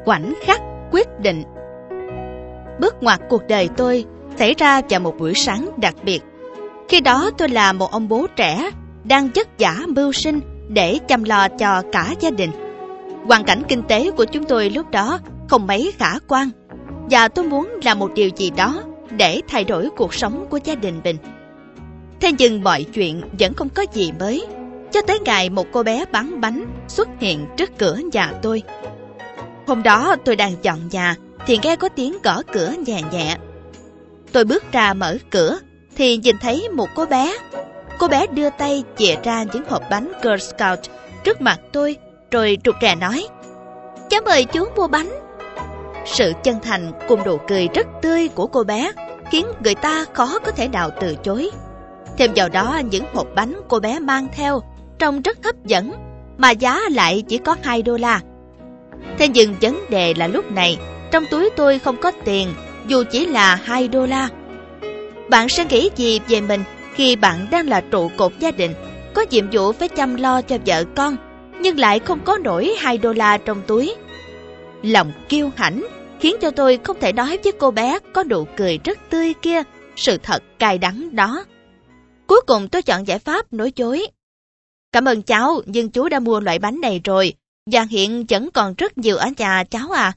khoảnh khắc quyết định. Bước ngoặt cuộc đời tôi xảy ra vào một buổi sáng đặc biệt. Khi đó tôi là một ông bố trẻ đang vất vả mưu sinh để chăm lo cho cả gia đình. Hoàn cảnh kinh tế của chúng tôi lúc đó không mấy khả quan, và tôi muốn làm một điều gì đó để thay đổi cuộc sống của gia đình mình. Thế nhưng mọi chuyện vẫn không có gì mới, cho tới ngày một cô bé bán bánh xuất hiện trước cửa nhà tôi. Hôm đó tôi đang dọn nhà thì nghe có tiếng gõ cửa nhẹ nhẹ. Tôi bước ra mở cửa thì nhìn thấy một cô bé. Cô bé đưa tay chìa ra những hộp bánh Girl Scout trước mặt tôi, rồi rụt rè nói: "Cháu mời chú mua bánh." Sự chân thành cùng nụ cười rất tươi của cô bé khiến người ta khó có thể nào từ chối. Thêm vào đó, những hộp bánh cô bé mang theo trông rất hấp dẫn, mà giá lại chỉ có $2. Thế nhưng vấn đề là lúc này trong túi tôi không có tiền, dù chỉ là $2. Bạn sẽ nghĩ gì về mình khi bạn đang là trụ cột gia đình, có nhiệm vụ phải chăm lo cho vợ con, nhưng lại không có nổi $2 trong túi? Lòng kiêu hãnh khiến cho tôi không thể nói với cô bé có nụ cười rất tươi kia sự thật cay đắng đó. Cuối cùng tôi chọn giải pháp nói dối: "Cảm ơn cháu, nhưng chú đã mua loại bánh này rồi, và hiện vẫn còn rất nhiều ở nhà cháu à."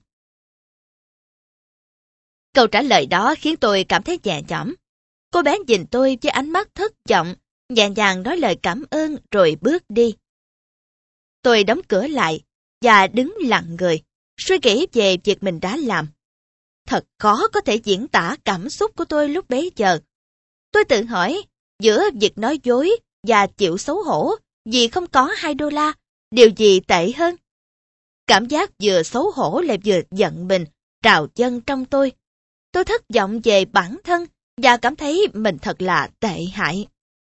Câu trả lời đó khiến tôi cảm thấy nhẹ nhõm. Cô bé nhìn tôi với ánh mắt thất vọng, nhẹ nhàng nói lời cảm ơn rồi bước đi. Tôi đóng cửa lại và đứng lặng người, suy nghĩ về việc mình đã làm. Thật khó có thể diễn tả cảm xúc của tôi lúc bấy giờ. Tôi tự hỏi, giữa việc nói dối và chịu xấu hổ vì không có $2, điều gì tệ hơn? Cảm giác vừa xấu hổ lại vừa giận mình trào dâng trong tôi. Tôi thất vọng về bản thân và cảm thấy mình thật là tệ hại.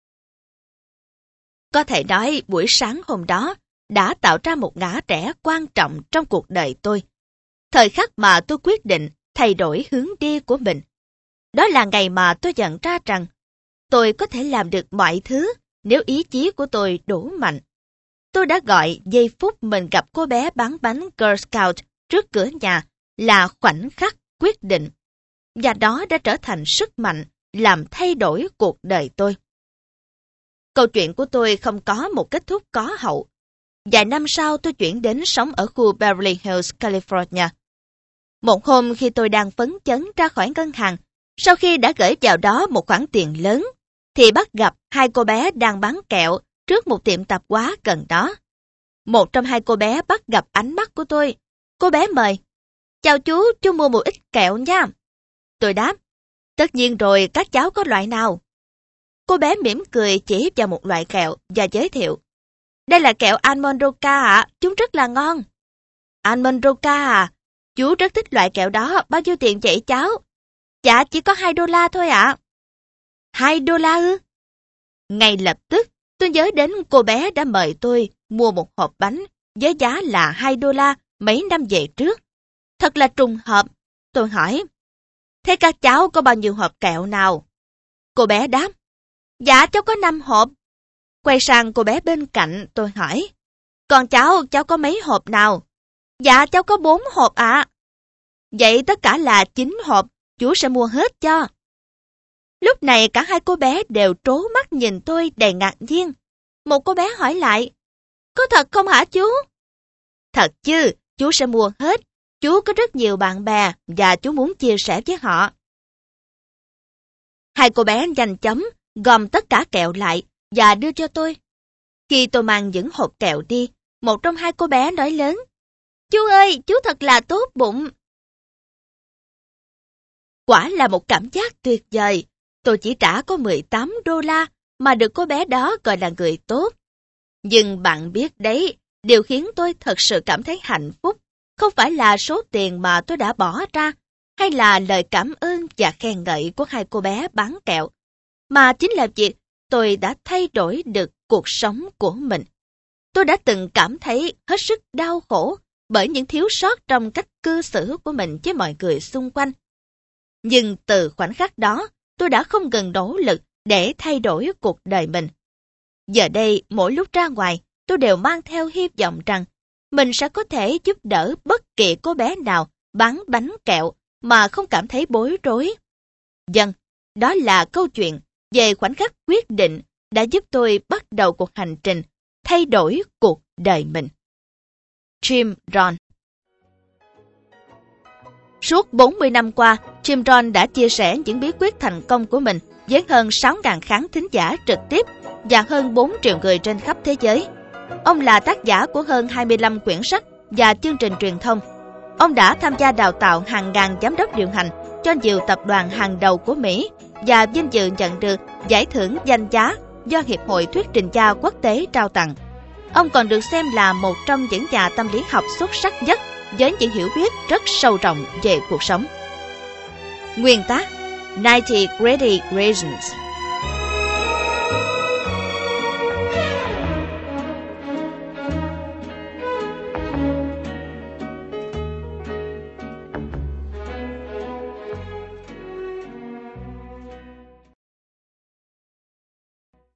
Có thể nói buổi sáng hôm đó đã tạo ra một ngã rẽ quan trọng trong cuộc đời tôi. Thời khắc mà tôi quyết định thay đổi hướng đi của mình. Đó là ngày mà tôi nhận ra rằng tôi có thể làm được mọi thứ nếu ý chí của tôi đủ mạnh. Tôi đã gọi giây phút mình gặp cô bé bán bánh Girl Scout trước cửa nhà là khoảnh khắc quyết định. Và đó đã trở thành sức mạnh làm thay đổi cuộc đời tôi. Câu chuyện của tôi không có một kết thúc có hậu. Vài năm sau tôi chuyển đến sống ở khu Beverly Hills, California. Một hôm khi tôi đang phấn chấn ra khỏi ngân hàng, sau khi đã gửi vào đó một khoản tiền lớn, thì bắt gặp hai cô bé đang bán kẹo trước một tiệm tạp hóa gần đó. Một trong hai cô bé bắt gặp ánh mắt của tôi. Cô bé mời: "Chào chú mua một ít kẹo nha." Tôi đáp: "Tất nhiên rồi, các cháu có loại nào?" Cô bé mỉm cười chỉ vào một loại kẹo và giới thiệu: "Đây là kẹo Almond Roca ạ, chúng rất là ngon." "Almond Roca à? Chú rất thích loại kẹo đó, bao nhiêu tiền vậy cháu?" "Dạ, chỉ có $2 thôi ạ." $2 ư? Ngay lập tức, tôi nhớ đến cô bé đã mời tôi mua một hộp bánh với giá là $2 mấy năm về trước. Thật là trùng hợp. Tôi hỏi: "Thế các cháu có bao nhiêu hộp kẹo nào?" Cô bé đáp: "Dạ, cháu có 5 hộp." Quay sang cô bé bên cạnh, tôi hỏi: "Còn cháu có mấy hộp nào?" "Dạ, cháu có 4 hộp ạ." "Vậy tất cả là 9 hộp, chú sẽ mua hết cho." Lúc này cả hai cô bé đều trố mắt nhìn tôi đầy ngạc nhiên. Một cô bé hỏi lại: "Có thật không hả chú?" "Thật chứ, chú sẽ mua hết. Chú có rất nhiều bạn bè và chú muốn chia sẻ với họ." Hai cô bé nhanh chóng gom tất cả kẹo lại và đưa cho tôi. Khi tôi mang những hộp kẹo đi, một trong hai cô bé nói lớn: "Chú ơi, chú thật là tốt bụng." Quả là một cảm giác tuyệt vời. Tôi chỉ trả có $18 mà được cô bé đó gọi là người tốt. Nhưng bạn biết đấy, điều khiến tôi thật sự cảm thấy hạnh phúc không phải là số tiền mà tôi đã bỏ ra, hay là lời cảm ơn và khen ngợi của hai cô bé bán kẹo, mà chính là việc tôi đã thay đổi được cuộc sống của mình. Tôi đã từng cảm thấy hết sức đau khổ bởi những thiếu sót trong cách cư xử của mình với mọi người xung quanh. Nhưng từ khoảnh khắc đó, tôi đã không ngừng nỗ lực để thay đổi cuộc đời mình. Giờ đây, mỗi lúc ra ngoài, tôi đều mang theo hy vọng rằng mình sẽ có thể giúp đỡ bất kỳ cô bé nào bán bánh kẹo mà không cảm thấy bối rối. Vâng, đó là câu chuyện về khoảnh khắc quyết định đã giúp tôi bắt đầu cuộc hành trình thay đổi cuộc đời mình. Jim Rohn. Suốt 40 năm qua, Jim Rohn đã chia sẻ những bí quyết thành công của mình với hơn 6.000 khán thính giả trực tiếp và hơn 4 triệu người trên khắp thế giới. Ông là tác giả của hơn 25 quyển sách và chương trình truyền thông. Ông đã tham gia đào tạo hàng ngàn giám đốc điều hành cho nhiều tập đoàn hàng đầu của Mỹ và vinh dự nhận được giải thưởng danh giá do Hiệp hội Thuyết trình gia quốc tế trao tặng. Ông còn được xem là một trong những nhà tâm lý học xuất sắc nhất với những hiểu biết rất sâu rộng về cuộc sống. Nguyên tắc 90 Great Reasons.